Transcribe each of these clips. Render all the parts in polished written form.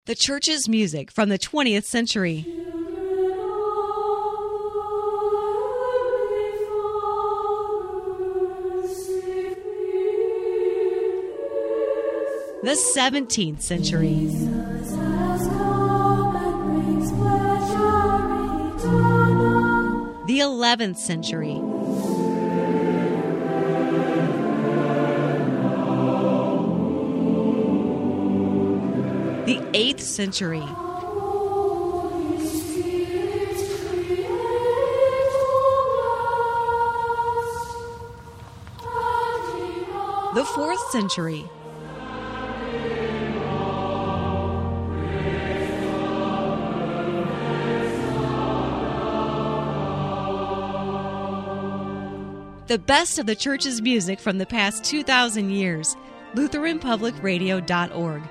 The church's music from the 20th century. The 17th century. The 11th century. The 8th century. The 4th century. The best of the church's music from the past 2,000 years. LutheranPublicRadio.org.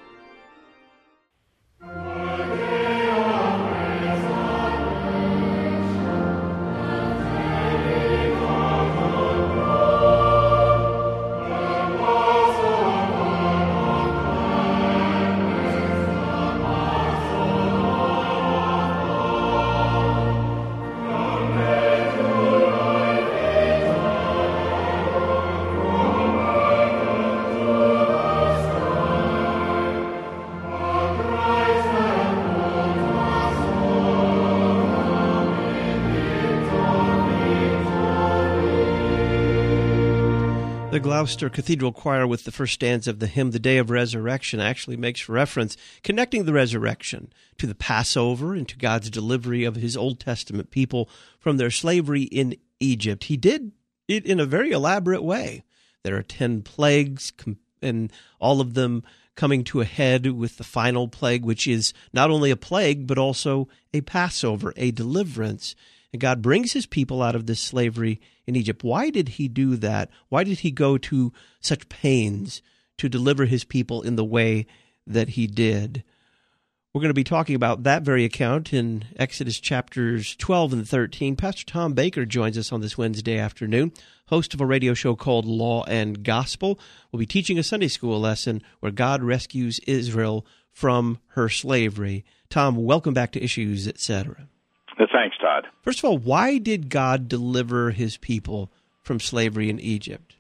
The Gloucester Cathedral Choir with the first stanza of the hymn, The Day of Resurrection, actually makes reference, connecting the resurrection to the Passover and to God's delivery of his Old Testament people from their slavery in Egypt. He did it in a very elaborate way. There are 10 plagues, and all of them coming to a head with the final plague, which is not only a plague, but also a Passover, a deliverance. And God brings his people out of this slavery in Egypt. Why did he do that? Why did he go to such pains to deliver his people in the way that he did? We're going to be talking about that very account in Exodus chapters 12 and 13. Pastor Tom Baker joins us on this Wednesday afternoon, host of a radio show called Law and Gospel. We'll be teaching a Sunday school lesson where God rescues Israel from her slavery. Tom, welcome back to Issues, Etc. Thanks, Todd. First of all, why did God deliver his people from slavery in Egypt?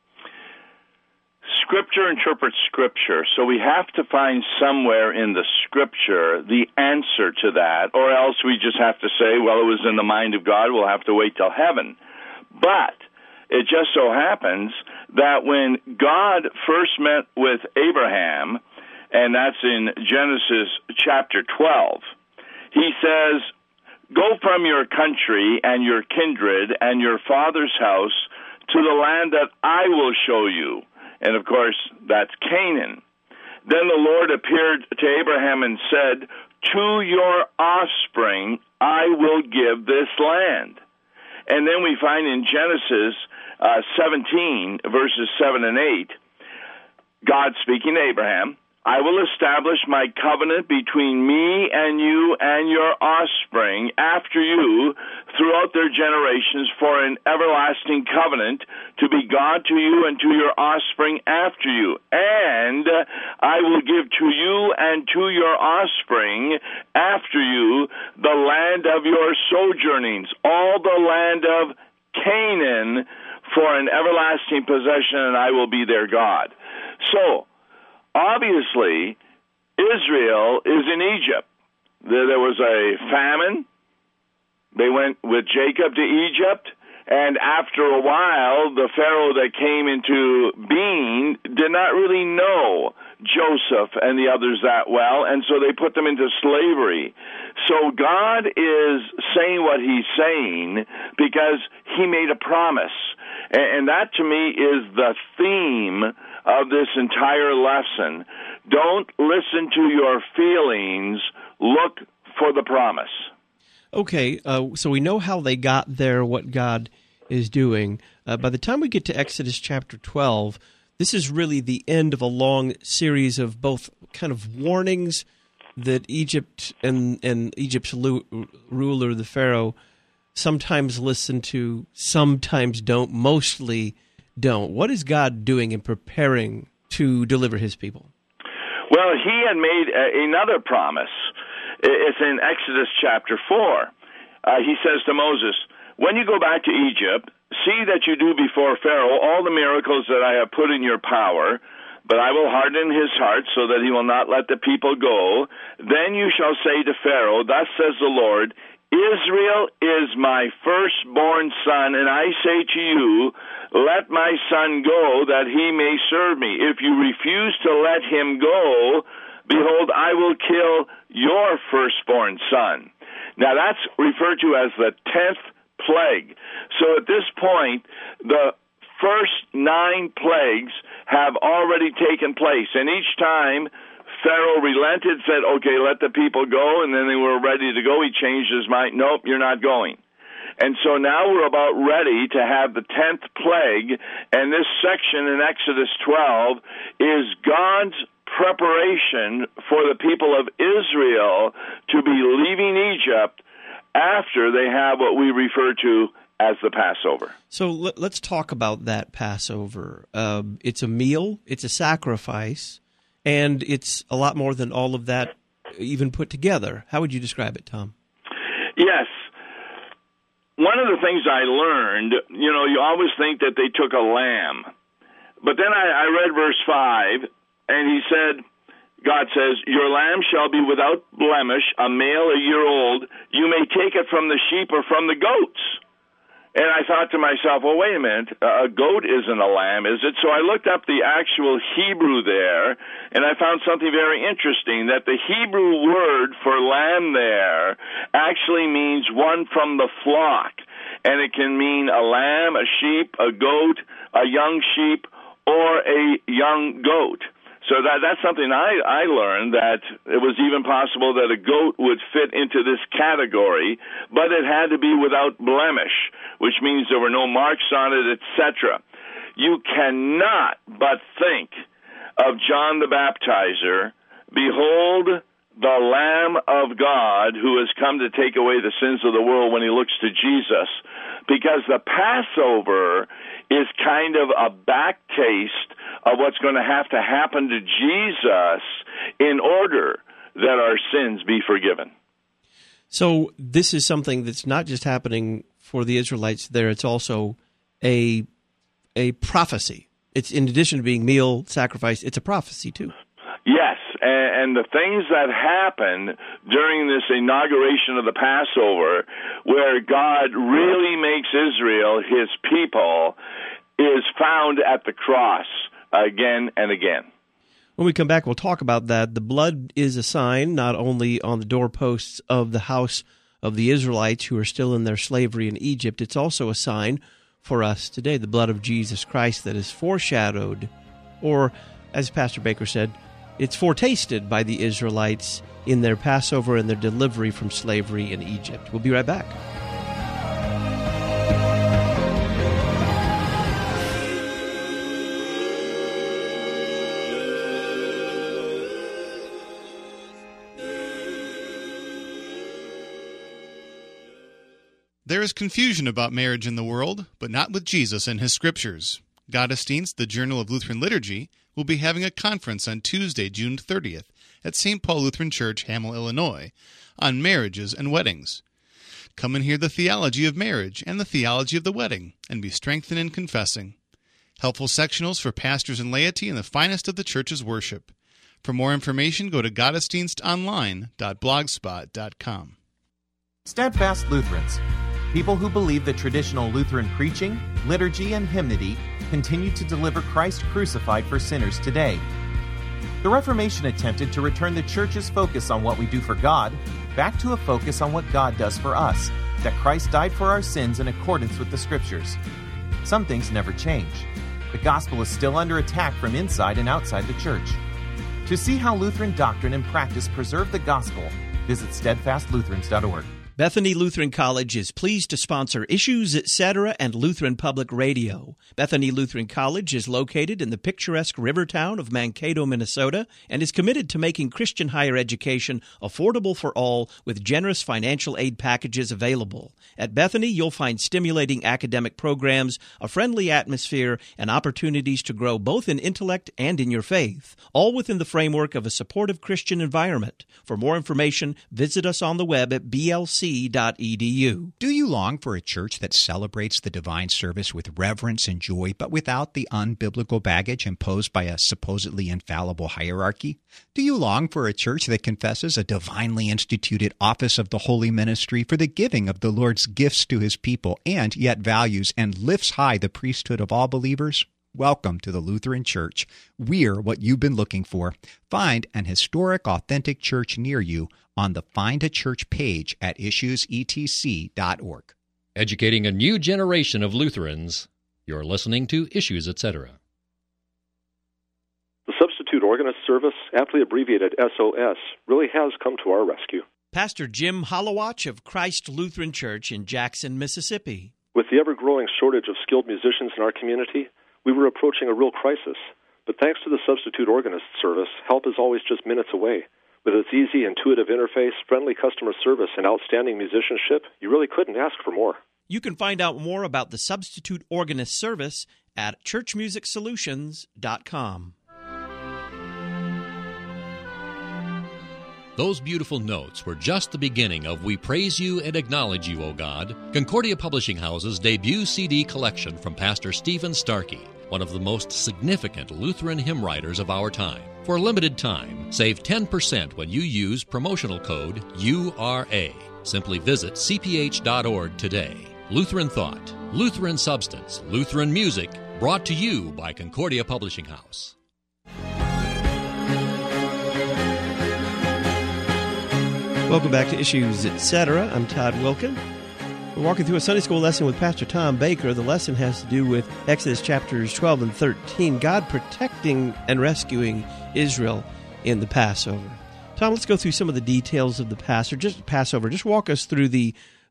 Scripture interprets Scripture, so we have to find somewhere in the Scripture the answer to that, or else we just have to say, well, it was in the mind of God, we'll have to wait till heaven. But it just so happens that when God first met with Abraham, and that's in Genesis chapter 12, he says, "Go from your country and your kindred and your father's house to the land that I will show you." And, of course, that's Canaan. "Then the Lord appeared to Abraham and said, 'To your offspring I will give this land.'" And then we find in Genesis 17, verses 7 and 8, God speaking to Abraham, "I will establish my covenant between me and you and your offspring after you throughout their generations for an everlasting covenant to be God to you and to your offspring after you. And I will give to you and to your offspring after you the land of your sojournings, all the land of Canaan for an everlasting possession, and I will be their God." So, obviously, Israel is in Egypt. There was a famine. They went with Jacob to Egypt, and after a while, the Pharaoh that came into being did not really know Joseph and the others that well, and so they put them into slavery. So God is saying what he's saying because he made a promise. And that, to me, is the theme of this entire lesson. Don't listen to your feelings. Look for the promise. Okay, so we know how they got there, what God is doing. By the time we get to Exodus chapter 12, this is really the end of a long series of both kind of warnings that Egypt and Egypt's ruler, the Pharaoh, sometimes listen to, sometimes don't, mostly don't. What is God doing in preparing to deliver his people? Well, he had made another promise. It's in Exodus chapter 4. He says to Moses, when you go back to Egypt, see that you do before Pharaoh all the miracles that I have put in your power, but I will harden his heart so that he will not let the people go. Then you shall say to Pharaoh, thus says the Lord, Israel is my firstborn son, and I say to you, let my son go that he may serve me. If you refuse to let him go, behold, I will kill your firstborn son. Now that's referred to as the 10th plague. So at this point, the first 9 plagues have already taken place. And each time Pharaoh relented, said, okay, let the people go, and then they were ready to go. He changed his mind. Nope, you're not going. And so now we're about ready to have the 10th plague, and this section in Exodus 12 is God's preparation for the people of Israel to be leaving Egypt after they have what we refer to as the Passover. So let's talk about that Passover. It's a meal, it's a sacrifice, and it's a lot more than all of that even put together. How would you describe it, Tom? Yes. One of the things I learned, you always think that they took a lamb. But then I read verse 5, and he said, God says, your lamb shall be without blemish, a male a year old. You may take it from the sheep or from the goats. And I thought to myself, well, wait a minute, a goat isn't a lamb, is it? So I looked up the actual Hebrew there, and I found something very interesting, that the Hebrew word for lamb there actually means one from the flock. And it can mean a lamb, a sheep, a goat, a young sheep, or a young goat. So that's something I learned, that it was even possible that a goat would fit into this category, but it had to be without blemish, which means there were no marks on it, etc. You cannot but think of John the Baptizer, behold the Lamb of God who has come to take away the sins of the world, when he looks to Jesus, because the Passover is kind of a back taste of what's going to have to happen to Jesus in order that our sins be forgiven. So this is something that's not just happening for the Israelites there, it's also a prophecy. It's, in addition to being meal, sacrifice, it's a prophecy too. Yes, and the things that happen during this inauguration of the Passover, where God really makes Israel his people, is found at the cross again and again. When we come back, we'll talk about that. The blood is a sign not only on the doorposts of the house of the Israelites who are still in their slavery in Egypt, it's also a sign for us today, the blood of Jesus Christ that is foreshadowed, or, as Pastor Baker said, it's foretasted by the Israelites in their Passover and their delivery from slavery in Egypt. We'll be right back. There is confusion about marriage in the world, but not with Jesus and his scriptures. Gottesdienst, the Journal of Lutheran Liturgy, will be having a conference on Tuesday, June 30th at St. Paul Lutheran Church, Hamel, Illinois, on marriages and weddings. Come and hear the theology of marriage and the theology of the wedding, and be strengthened in confessing. Helpful sectionals for pastors and laity in the finest of the church's worship. For more information, go to gottesdienstonline.blogspot.com. Steadfast Lutherans, people who believe that traditional Lutheran preaching, liturgy, and hymnody continue to deliver Christ crucified for sinners today. The Reformation attempted to return the Church's focus on what we do for God back to a focus on what God does for us, that Christ died for our sins in accordance with the Scriptures. Some things never change. The gospel is still under attack from inside and outside the Church. To see how Lutheran doctrine and practice preserve the gospel, visit steadfastlutherans.org. Bethany Lutheran College is pleased to sponsor Issues, Etc. and Lutheran Public Radio. Bethany Lutheran College is located in the picturesque river town of Mankato, Minnesota, and is committed to making Christian higher education affordable for all with generous financial aid packages available. At Bethany, you'll find stimulating academic programs, a friendly atmosphere, and opportunities to grow both in intellect and in your faith, all within the framework of a supportive Christian environment. For more information, visit us on the web at blc.edu. Do you long for a church that celebrates the divine service with reverence and joy, but without the unbiblical baggage imposed by a supposedly infallible hierarchy? Do you long for a church that confesses a divinely instituted office of the holy ministry for the giving of the Lord's gifts to his people, and yet values and lifts high the priesthood of all believers? Welcome to the Lutheran Church. We're what you've been looking for. Find an historic, authentic church near you on the Find a Church page at issuesetc.org. Educating a new generation of Lutherans. You're listening to Issues, Etc. The Substitute Organist Service, aptly abbreviated SOS, really has come to our rescue. Pastor Jim Holowach of Christ Lutheran Church in Jackson, Mississippi. With the ever-growing shortage of skilled musicians in our community, we were approaching a real crisis. But thanks to the Substitute Organist Service, help is always just minutes away. With its easy, intuitive interface, friendly customer service, and outstanding musicianship, you really couldn't ask for more. You can find out more about the Substitute Organist Service at churchmusicsolutions.com. Those beautiful notes were just the beginning of We Praise You and Acknowledge You, O God, Concordia Publishing House's debut CD collection from Pastor Stephen Starkey, one of the most significant Lutheran hymn writers of our time. For a limited time, save 10% when you use promotional code URA. Simply visit cph.org today. Lutheran Thought, Lutheran Substance, Lutheran Music, brought to you by Concordia Publishing House. Welcome back to Issues, Etc. I'm Todd Wilkin. We're walking through a Sunday school lesson with Pastor Tom Baker. The lesson has to do with Exodus chapters 12 and 13, God protecting and rescuing Israel in the Passover. Tom, let's go through some of the details of the Passover. Just walk us through the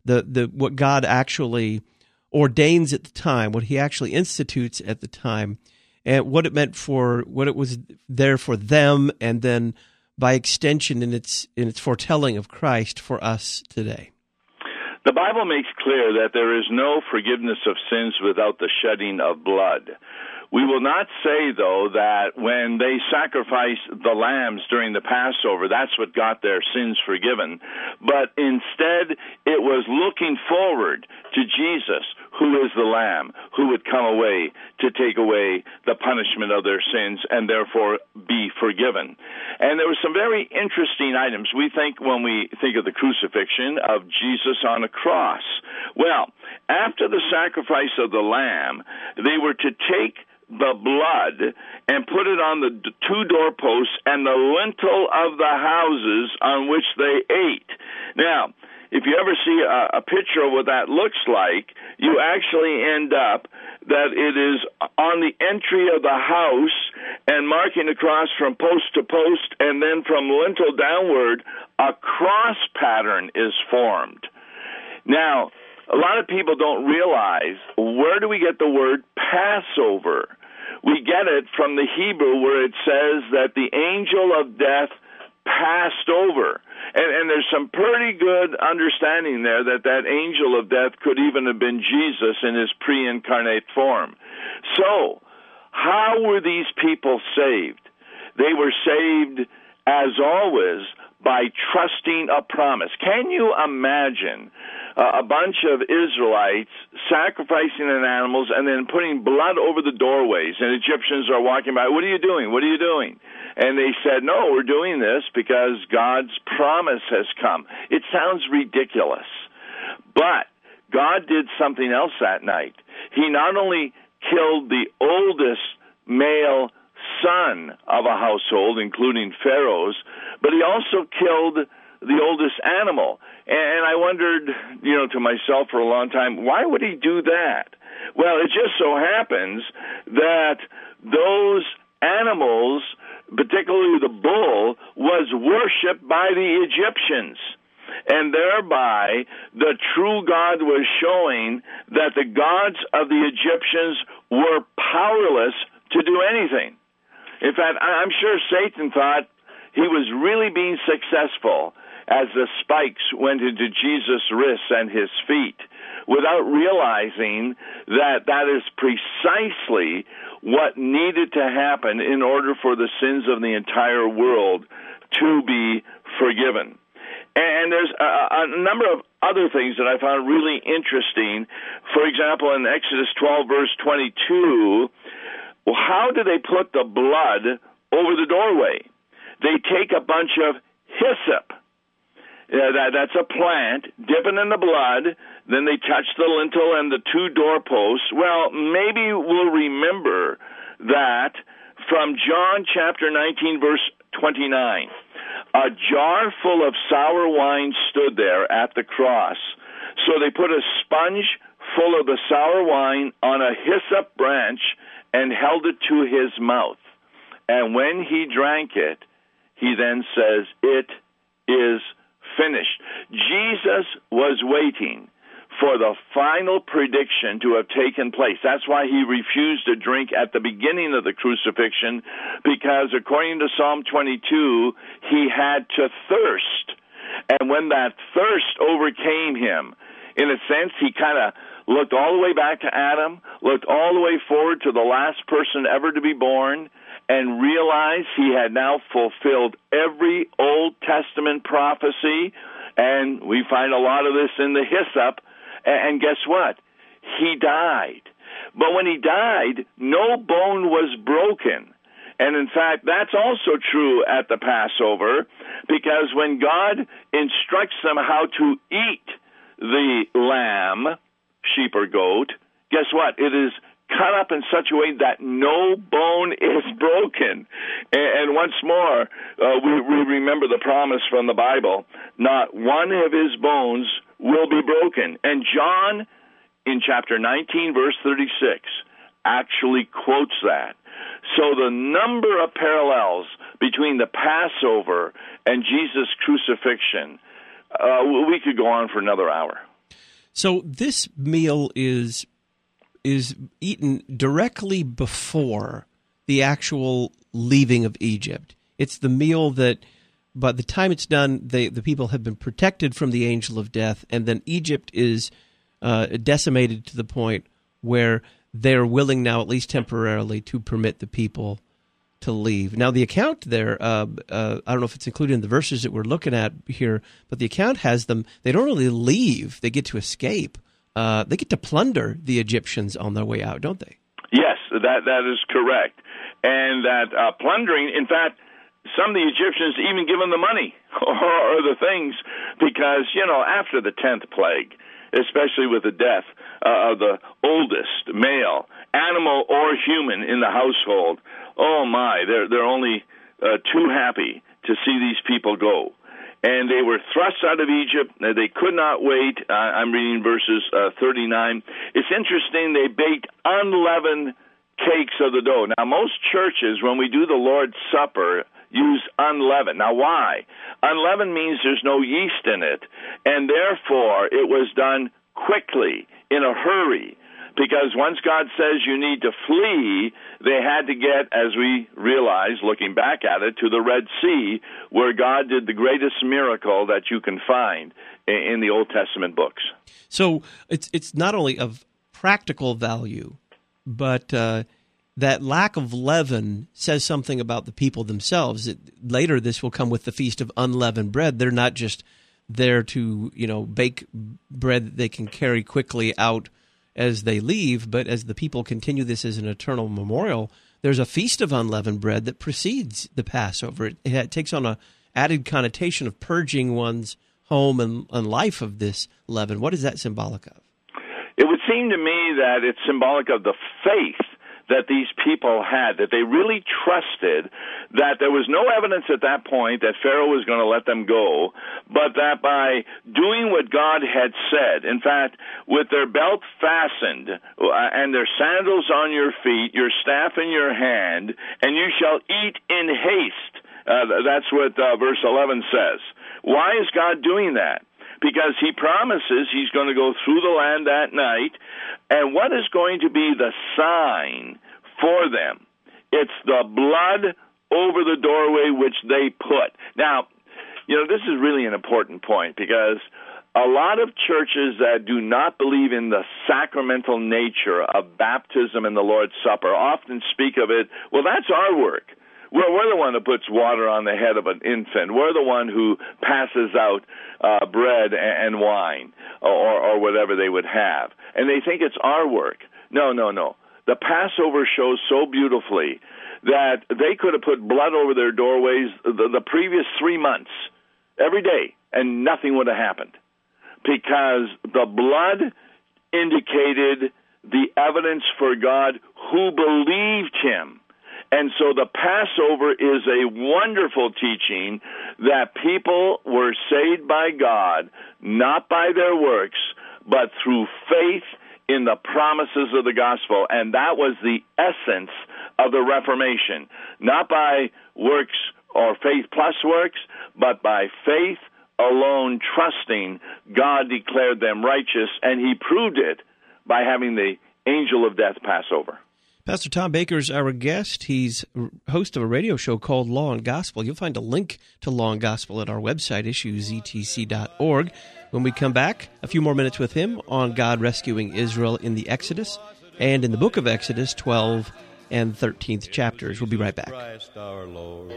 what God actually ordains at the time, what he actually institutes at the time, and what it meant for, what it was there for them, and then by extension in its foretelling of Christ for us today. The Bible makes clear that there is no forgiveness of sins without the shedding of blood. We will not say, though, that when they sacrificed the lambs during the Passover, that's what got their sins forgiven. But instead, it was looking forward to Jesus, who is the Lamb, who would come away to take away the punishment of their sins and therefore be forgiven. And there were some very interesting items. We think, when we think of the crucifixion, of Jesus on a cross. Well, after the sacrifice of the lamb, they were to take the blood and put it on the two doorposts and the lintel of the houses on which they ate. Now, if you ever see a picture of what that looks like, you actually end up that it is on the entry of the house and marking across from post to post, and then from lintel downward, a cross pattern is formed. Now, a lot of people don't realize, where do we get the word Passover? We get it from the Hebrew, where it says that the angel of death passed over. And there's some pretty good understanding there that angel of death could even have been Jesus in his pre-incarnate form. So, how were these people saved? They were saved, as always, by trusting a promise. Can you imagine a bunch of Israelites sacrificing an animals and then putting blood over the doorways, and Egyptians are walking by? What are you doing? What are you doing? And they said, no, we're doing this because God's promise has come. It sounds ridiculous, but God did something else that night. He not only killed the oldest male son of a household, including Pharaoh's, but he also killed the oldest animal. And I wondered, to myself for a long time, why would he do that? Well, it just so happens that those animals, particularly the bull, was worshipped by the Egyptians. And thereby, the true God was showing that the gods of the Egyptians were powerless to do anything. In fact, I'm sure Satan thought he was really being successful as the spikes went into Jesus' wrists and his feet, without realizing that that is precisely what needed to happen in order for the sins of the entire world to be forgiven. And there's a number of other things that I found really interesting. For example, in Exodus 12, verse 22, well, how do they put the blood over the doorway? They take a bunch of hyssop. That's a plant, dip it in the blood, then they touch the lintel and the two doorposts. Well, maybe we'll remember that from John chapter 19, verse 29. A jar full of sour wine stood there at the cross. So they put a sponge full of the sour wine on a hyssop branch and held it to his mouth. And when he drank it, he then says, "It is finished." Jesus was waiting for the final prediction to have taken place. That's why he refused to drink at the beginning of the crucifixion, because according to Psalm 22, he had to thirst. And when that thirst overcame him, in a sense, he kind of looked all the way back to Adam, looked all the way forward to the last person ever to be born, and realized he had now fulfilled every Old Testament prophecy, and we find a lot of this in the hyssop, and guess what? He died. But when he died, no bone was broken. And in fact, that's also true at the Passover, because when God instructs them how to eat the lamb, sheep or goat, guess what? It is cut up in such a way that no bone is broken. And once more, we remember the promise from the Bible, not one of his bones will be broken. And John, in chapter 19, verse 36, actually quotes that. So the number of parallels between the Passover and Jesus' crucifixion, we could go on for another hour. So this meal is eaten directly before the actual leaving of Egypt. It's the meal that, by the time it's done, the people have been protected from the angel of death, and then Egypt is decimated to the point where they're willing now, at least temporarily, to permit the people to leave. Now, the account there, I don't know if it's included in the verses that we're looking at here, but the account has them, they don't really leave, they get to escape. They get to plunder the Egyptians on their way out, don't they? Yes, that is correct. And that plundering, in fact, some of the Egyptians even give them the money or the things, because, after the 10th plague, especially with the death of the oldest male, animal or human in the household, oh my, they're only too happy to see these people go. And they were thrust out of Egypt. They could not wait. I'm reading verses 39. It's interesting, they baked unleavened cakes of the dough. Now, most churches, when we do the Lord's Supper, use unleavened. Now, why? Unleavened means there's no yeast in it, and therefore it was done quickly, in a hurry, because once God says you need to flee, they had to get, as we realize, looking back at it, to the Red Sea, where God did the greatest miracle that you can find in the Old Testament books. So it's not only of practical value, but that lack of leaven says something about the people themselves. Later, this will come with the Feast of Unleavened Bread. They're not just there to, bake bread that they can carry quickly out as they leave, but as the people continue this as an eternal memorial, there's a Feast of Unleavened Bread that precedes the Passover. It takes on an added connotation of purging one's home and life of this leaven. What is that symbolic of? It would seem to me that it's symbolic of the faith that these people had, that they really trusted that there was no evidence at that point that Pharaoh was going to let them go, but that by doing what God had said, in fact, with their belt fastened and their sandals on your feet, your staff in your hand, and you shall eat in haste. That's what verse 11 says. Why is God doing that? because he promises he's going to go through the land that night. And what is going to be the sign for them? It's the blood over the doorway which they put. Now, this is really an important point, because a lot of churches that do not believe in the sacramental nature of baptism and the Lord's Supper often speak of it, well, that's our work. We're the one that puts water on the head of an infant. We're the one who passes out bread and wine or whatever they would have. And they think it's our work. No. The Passover shows so beautifully that they could have put blood over their doorways the previous 3 months, every day, and nothing would have happened, because the blood indicated the evidence for God who believed him. And so the Passover is a wonderful teaching that people were saved by God, not by their works, but through faith in the promises of the gospel. And that was the essence of the Reformation, not by works or faith plus works, but by faith alone, trusting God declared them righteous, and he proved it by having the angel of death pass over. Pastor Tom Baker is our guest. He's host of a radio show called Law and Gospel. You'll find a link to Law and Gospel at our website, issuesetc.org. When we come back, a few more minutes with him on God rescuing Israel in the Exodus and in the book of Exodus, 12 and 13th chapters. We'll be right back. Christ our Lord.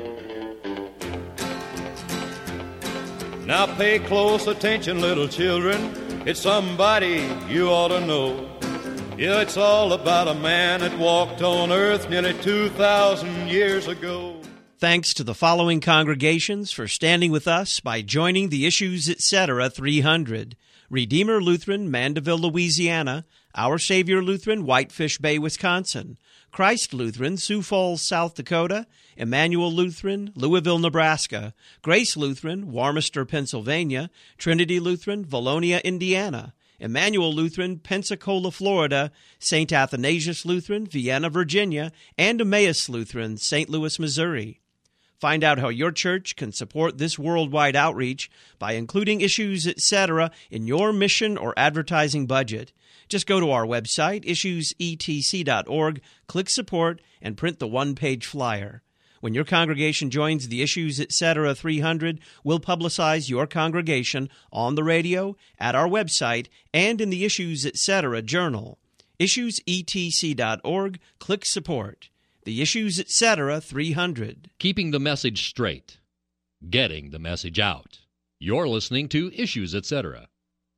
Now pay close attention, little children. It's somebody you ought to know. Yeah, it's all about a man that walked on earth nearly 2,000 years ago. Thanks to the following congregations for standing with us by joining the Issues Etc. 300. Redeemer Lutheran, Mandeville, Louisiana. Our Savior Lutheran, Whitefish Bay, Wisconsin. Christ Lutheran, Sioux Falls, South Dakota. Emmanuel Lutheran, Louisville, Nebraska. Grace Lutheran, Warmester, Pennsylvania. Trinity Lutheran, Valonia, Indiana. Emmanuel Lutheran, Pensacola, Florida, St. Athanasius Lutheran, Vienna, Virginia, and Emmaus Lutheran, St. Louis, Missouri. Find out how your church can support this worldwide outreach by including Issues Etc. in your mission or advertising budget. Just go to our website, issuesetc.org, click Support, and print the one-page flyer. When your congregation joins the Issues Etc. 300, we'll publicize your congregation on the radio, at our website, and in the Issues Etc. journal. Issuesetc.org, click Support. The Issues Etc. 300. Keeping the message straight. Getting the message out. You're listening to Issues Etc.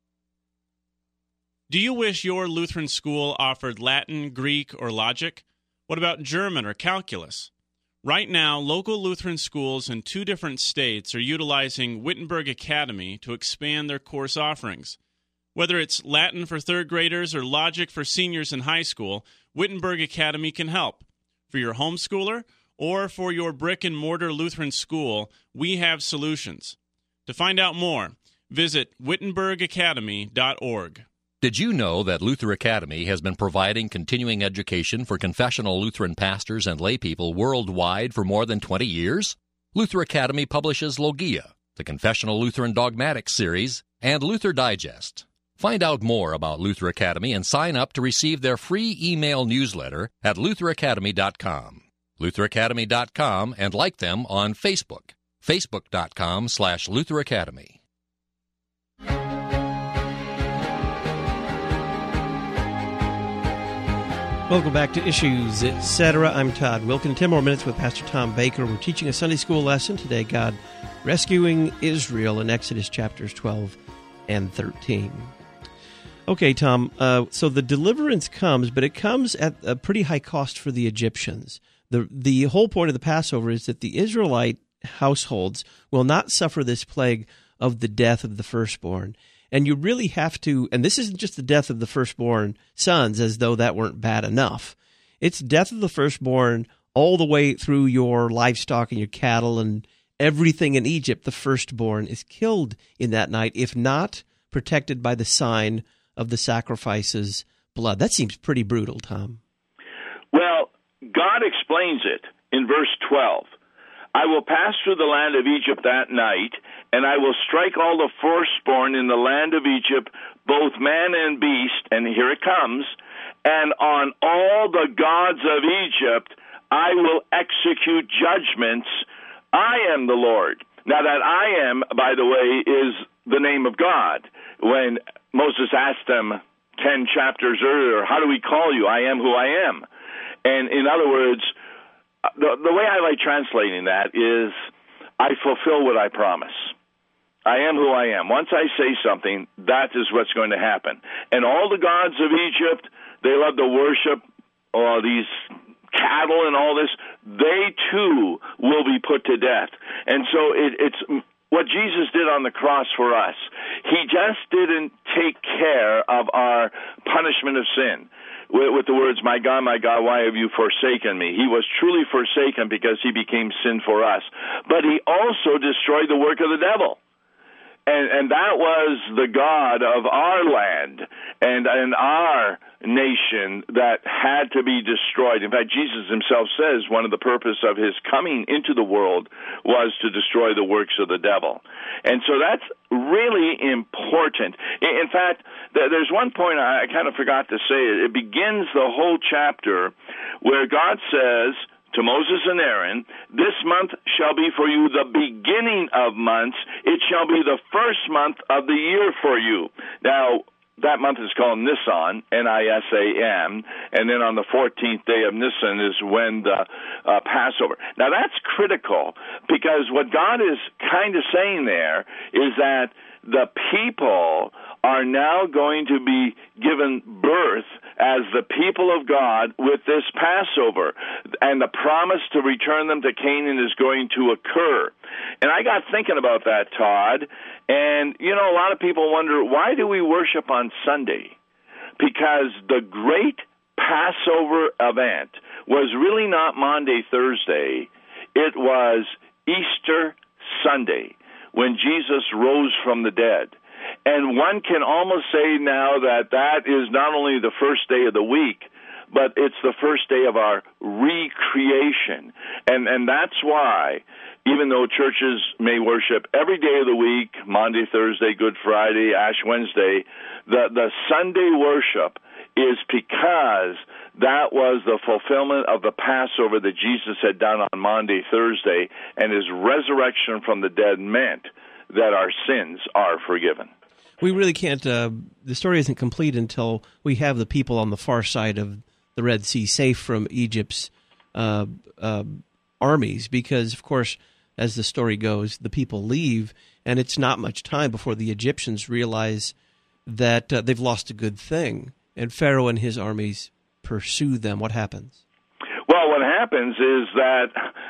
Do you wish your Lutheran school offered Latin, Greek, or logic? What about German or calculus? Right now, local Lutheran schools in 2 different states are utilizing Wittenberg Academy to expand their course offerings. Whether it's Latin for 3rd graders or logic for seniors in high school, Wittenberg Academy can help. For your homeschooler or for your brick-and-mortar Lutheran school, we have solutions. To find out more, visit wittenbergacademy.org. Did you know that Luther Academy has been providing continuing education for confessional Lutheran pastors and laypeople worldwide for more than 20 years? Luther Academy publishes Logia, the Confessional Lutheran Dogmatics series, and Luther Digest. Find out more about Luther Academy and sign up to receive their free email newsletter at lutheracademy.com. lutheracademy.com, and like them on Facebook, facebook.com/Luther Academy. Welcome back to Issues Etc. I'm Todd Wilkin. 10 more minutes with Pastor Tom Baker. We're teaching a Sunday school lesson today, God rescuing Israel in Exodus chapters 12 and 13. Okay, Tom, so the deliverance comes, but it comes at a pretty high cost for the Egyptians. The whole point of the Passover is that the Israelite households will not suffer this plague of the death of the firstborn. And you really have to, and this isn't just the death of the firstborn sons, as though that weren't bad enough. It's death of the firstborn all the way through your livestock and your cattle and everything in Egypt. The firstborn is killed in that night, if not protected by the sign of the sacrifice's blood. That seems pretty brutal, Tom. Well, God explains it in verse 12. I will pass through the land of Egypt that night, and I will strike all the firstborn in the land of Egypt, both man and beast, and here it comes, and on all the gods of Egypt I will execute judgments. I am the Lord. Now that I am, by the way, is the name of God. When Moses asked them 10 chapters earlier, how do we call you? I am who I am. And in other words, the way I like translating that is, I fulfill what I promise. I am who I am. Once I say something, that is what's going to happen. And all the gods of Egypt, they love to worship these cattle and all this. They too will be put to death. And so it's what Jesus did on the cross for us. He just didn't take care of our punishment of sin with the words, my God, why have you forsaken me? He was truly forsaken because he became sin for us. But he also destroyed the work of the devil. And that was the God of our land and our nation that had to be destroyed. In fact, Jesus himself says one of the purpose of his coming into the world was to destroy the works of the devil. And so that's really important. In fact, there's one point I kind of forgot to say. It begins the whole chapter where God says to Moses and Aaron, this month shall be for you the beginning of months. It shall be the first month of the year for you. Now, that month is called Nisan, N-I-S-A-N, and then on the 14th day of Nisan is when the Passover. Now, that's critical because what God is kind of saying there is that the people are now going to be given birth as the people of God with this Passover, and the promise to return them to Canaan is going to occur. And I got thinking about that, Todd, and, you know, a lot of people wonder, why do we worship on Sunday? Because the great Passover event was really not Maundy, Thursday. It was Easter Sunday, when Jesus rose from the dead. And one can almost say now that is not only the first day of the week, but it's the first day of our recreation. And that's why, even though churches may worship every day of the week, Monday, Thursday, Good Friday, Ash Wednesday, the Sunday worship is because that was the fulfillment of the Passover that Jesus had done on Maundy, Thursday, and his resurrection from the dead meant that our sins are forgiven. We really can't, the story isn't complete until we have the people on the far side of the Red Sea safe from Egypt's armies, because, of course, as the story goes, the people leave, and it's not much time before the Egyptians realize that they've lost a good thing, and Pharaoh and his armies pursue them. What happens? Well, what happens is that,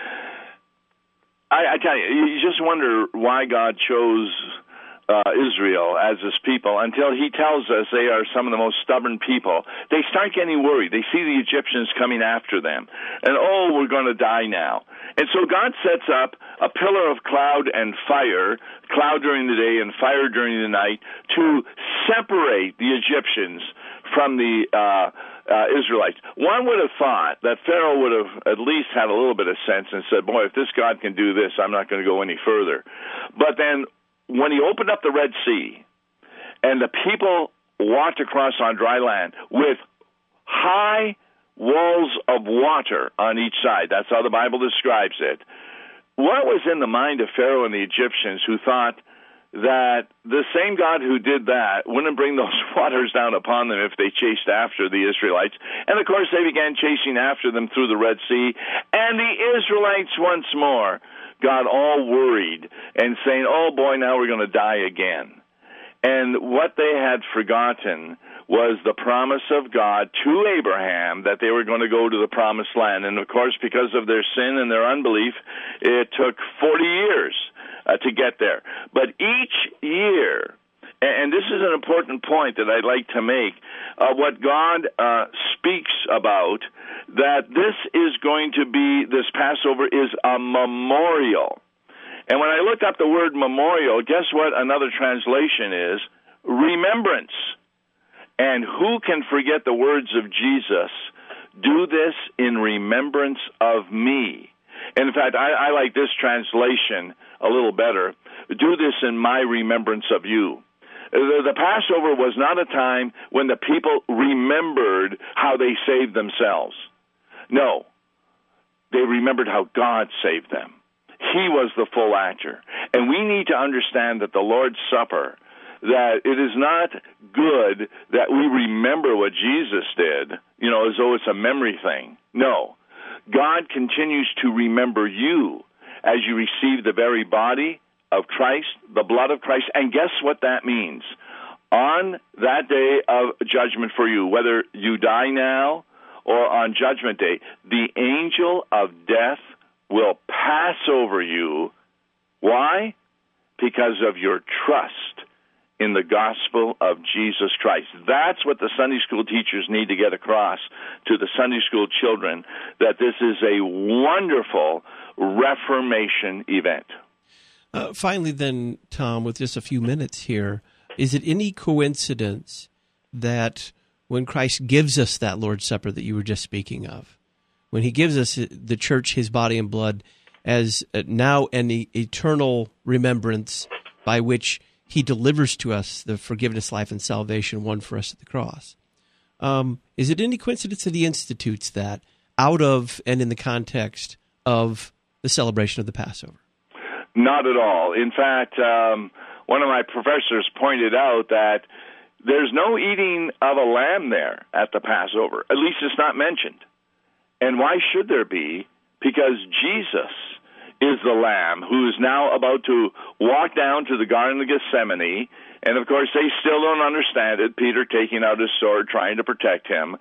I tell you just wonder why God chose Israel as his people until he tells us they are some of the most stubborn people. They start getting worried. They see the Egyptians coming after them. And, we're going to die now. And so God sets up a pillar of cloud and fire, cloud during the day and fire during the night, to separate the Egyptians from the Israelites. One would have thought that Pharaoh would have at least had a little bit of sense and said, boy, if this God can do this, I'm not going to go any further. But then when he opened up the Red Sea and the people walked across on dry land with high walls of water on each side, that's how the Bible describes it, what was in the mind of Pharaoh and the Egyptians who thought that the same God who did that wouldn't bring those waters down upon them if they chased after the Israelites? And, of course, they began chasing after them through the Red Sea, and the Israelites once more got all worried and saying, oh, boy, now we're going to die again. And what they had forgotten was the promise of God to Abraham that they were going to go to the promised land. And, of course, because of their sin and their unbelief, it took 40 years to get there. But each year, and this is an important point that I'd like to make, what God speaks about, that this is going to be, this Passover is a memorial. And when I looked up the word memorial, guess what another translation is? Remembrance. And who can forget the words of Jesus? Do this in remembrance of me. And in fact, I like this translation a little better. Do this in my remembrance of you. The Passover was not a time when the people remembered how they saved themselves. No, they remembered how God saved them. He was the full actor. And we need to understand that the Lord's Supper, that it is not good that we remember what Jesus did, as though it's a memory thing. No, God continues to remember you as you receive the very body of Christ, the blood of Christ, and guess what that means? On that day of judgment for you, whether you die now or on Judgment Day, the angel of death will pass over you. Why? Because of your trust in the gospel of Jesus Christ. That's what the Sunday school teachers need to get across to the Sunday school children, that this is a wonderful Reformation event. Finally, then, Tom, with just a few minutes here, is it any coincidence that when Christ gives us that Lord's Supper that you were just speaking of, when he gives us the church, his body and blood, as now an eternal remembrance by which he delivers to us the forgiveness, life, and salvation won for us at the cross, is it any coincidence that he institutes that out of and in the context of the celebration of the Passover? Not at all. In fact, one of my professors pointed out that there's no eating of a lamb there at the Passover. At least it's not mentioned. And why should there be? Because Jesus is the Lamb who is now about to walk down to the Garden of Gethsemane. And, of course, they still don't understand it, Peter taking out his sword, trying to protect him.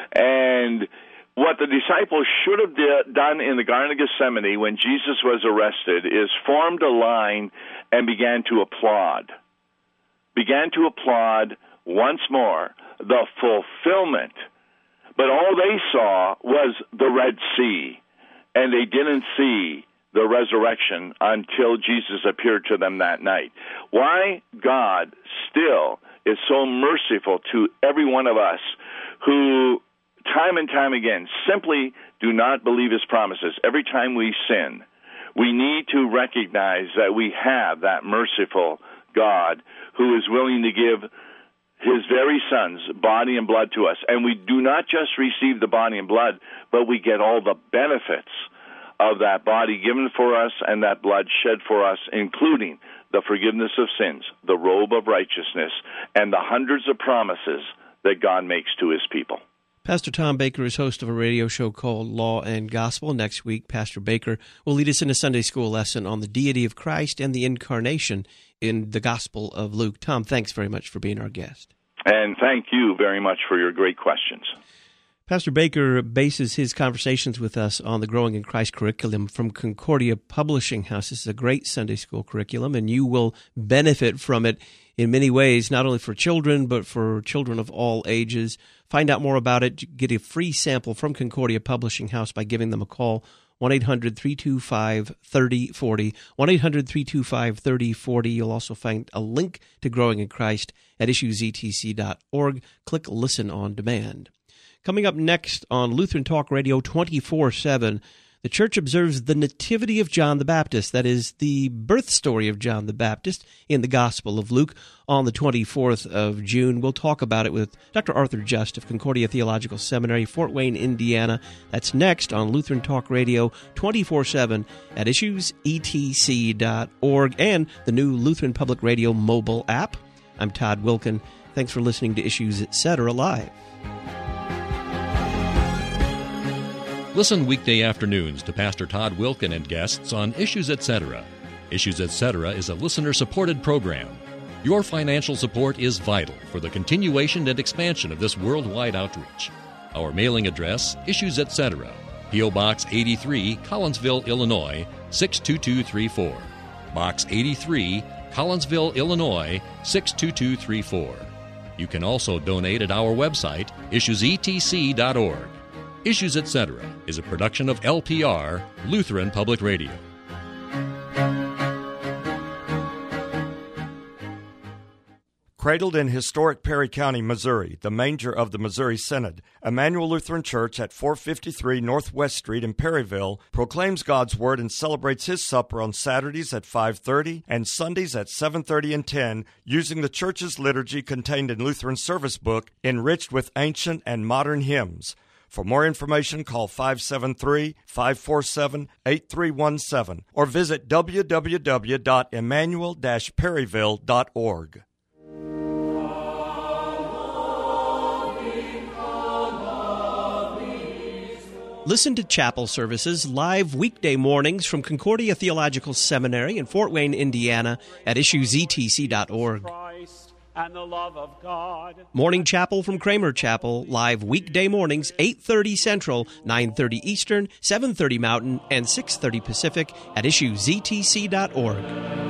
And what the disciples should have done in the Garden of Gethsemane when Jesus was arrested is formed a line and began to applaud. Began to applaud once more the fulfillment. But all they saw was the Red Sea, and they didn't see the resurrection until Jesus appeared to them that night. Why God still is so merciful to every one of us who time and time again simply do not believe his promises. Every time we sin, we need to recognize that we have that merciful God who is willing to give his very son's body and blood to us. And we do not just receive the body and blood, but we get all the benefits of that body given for us and that blood shed for us, including the forgiveness of sins, the robe of righteousness, and the hundreds of promises that God makes to his people. Pastor Tom Baker is host of a radio show called Law and Gospel. Next week, Pastor Baker will lead us in a Sunday school lesson on the deity of Christ and the incarnation in the Gospel of Luke. Tom, thanks very much for being our guest. And thank you very much for your great questions. Pastor Baker bases his conversations with us on the Growing in Christ curriculum from Concordia Publishing House. This is a great Sunday school curriculum, and you will benefit from it in many ways, not only for children, but for children of all ages. Find out more about it. Get a free sample from Concordia Publishing House by giving them a call, 1-800-325-3040, 1-800-325-3040. You'll also find a link to Growing in Christ at issuesetc.org. Click Listen on Demand. Coming up next on Lutheran Talk Radio 24/7, the Church observes the Nativity of John the Baptist. That is the birth story of John the Baptist in the Gospel of Luke on the 24th of June. We'll talk about it with Dr. Arthur Just of Concordia Theological Seminary, Fort Wayne, Indiana. That's next on Lutheran Talk Radio 24/7 at issuesetc.org and the new Lutheran Public Radio mobile app. I'm Todd Wilkin. Thanks for listening to Issues Etc. Live. Listen weekday afternoons to Pastor Todd Wilkin and guests on Issues Etc. Issues Etc. is a listener-supported program. Your financial support is vital for the continuation and expansion of this worldwide outreach. Our mailing address, Issues Etc., P.O. Box 83, Collinsville, Illinois, 62234. Box 83, Collinsville, Illinois, 62234. You can also donate at our website, issuesetc.org. Issues Etc. is a production of LPR, Lutheran Public Radio. Cradled in historic Perry County, Missouri, the manger of the Missouri Synod, Emmanuel Lutheran Church at 453 Northwest Street in Perryville proclaims God's Word and celebrates His supper on Saturdays at 5:30 and Sundays at 7:30 and 10 using the church's liturgy contained in Lutheran Service Book, enriched with ancient and modern hymns. For more information, call 573-547-8317 or visit www.emmanuel-perryville.org. Listen to chapel services live weekday mornings from Concordia Theological Seminary in Fort Wayne, Indiana at issuesetc.org. And the love of God. Morning Chapel from Kramer Chapel, live weekday mornings, 8:30 Central, 9:30 Eastern, 7:30 Mountain, and 6:30 Pacific at issuesetc.org.